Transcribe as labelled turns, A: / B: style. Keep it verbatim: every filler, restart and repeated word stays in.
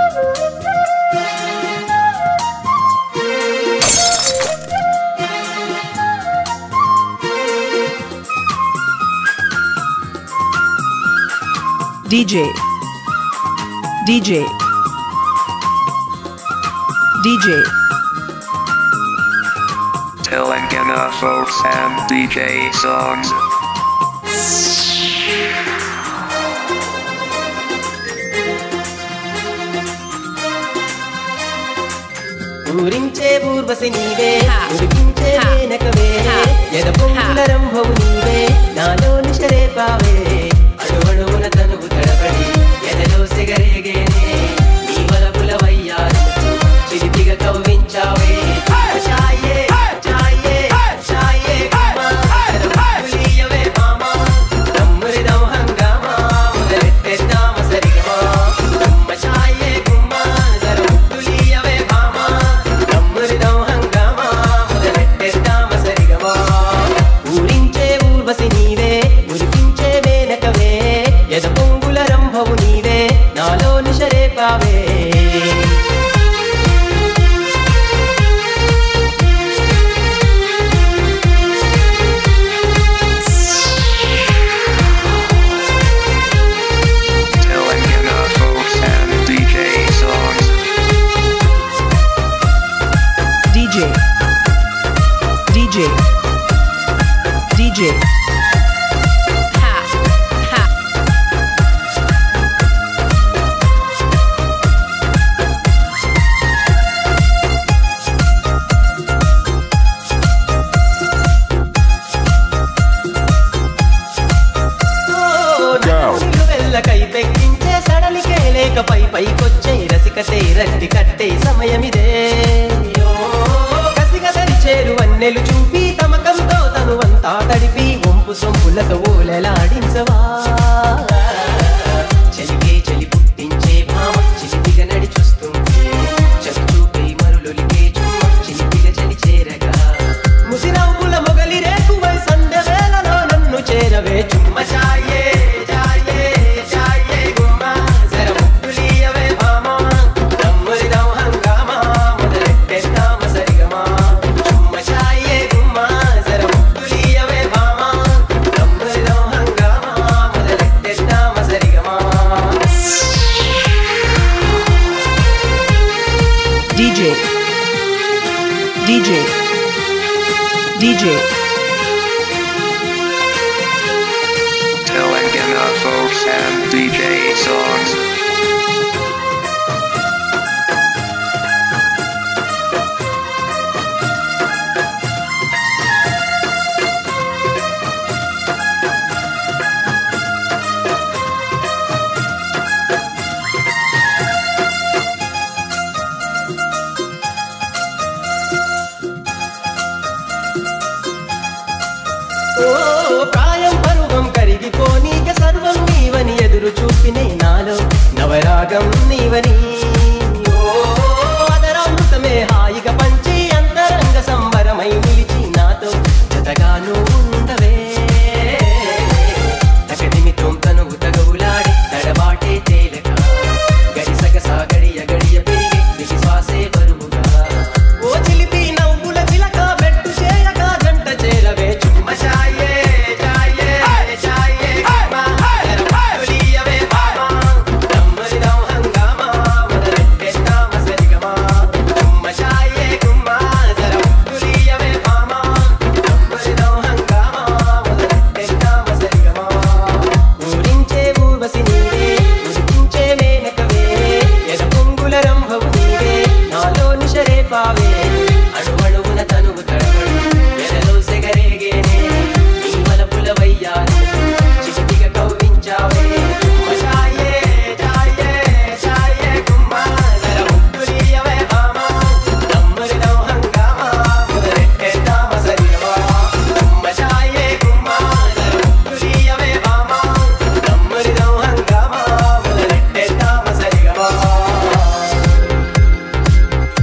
A: DJ DJ DJ
B: Telangana folks and D J songs.
C: ఊరించే Urvashi నీవే ఉరికించే మేనకవే ఎద పొంగుల రంభవు నీవే నాలోని శరేపావే అడువడువున తనువు తడబడి ఎదలో సిగరేగేనే నీ వలపుల వయ్యారు చిలిపిగా కవ్వించావే చాయే చాయే చాయే గులీయవే మామా తమ్మురిదం హంగామా మొదలెట్టేద్దామ సరిగమా అమ్మ చాయే గుమ్మా జర గులీయవే మామా తమ్మురిదం హంగామా మొదలెట్టేద్దామ సరిగమా ఊరించే ఊర్వశి నీవే ఉరికించే మేనకవే ఎద పొంగుల రంభవు నీవే నాలోని శరేపావే
B: Telangana folks and D J songs.
A: DJ DJ DJ Ha Ha
C: వెళ్ళకై పెక్కించే సడలికే లేక పై పైకొచ్చే రసికతే రండి కట్టే సమయమిదే కసిగా చేరు వన్నెలు చూపి తమకంతో తనువంతా తడిపి వంపు సొంపులతో ఊలలాడించవా చలికే చలి పుట్టించే భామ చిలిపిగా నడి చూస్తుంటే చలి చూపి మరులొలికే చుమ్మ చిలిపిగా చలి చేరగా ముసిరవ్వుల మొగలి రేకువై సంధ్య వేళలో నన్ను చేరవే చుమ్మ చాయే చాయే చాయే గుమ్మా జర ముక్కులీయవే భామా తమ్మురిదం హంగామా మొదలెట్టేద్దామ సరిగమా చుమ్మ చాయే గుమ్మా జర ముక్కులీయవే భామా తమ్మురిదం హంగామా మొదలెట్టేద్దామ సరిగమా
A: DJ DJ DJ
B: Telangana folks and D J songs.
C: ఓ ప్రాయం పరువం కరిగిపోనీక సర్వం నీవని ఎదురు చూపినే నాలో నవరాగం నీవని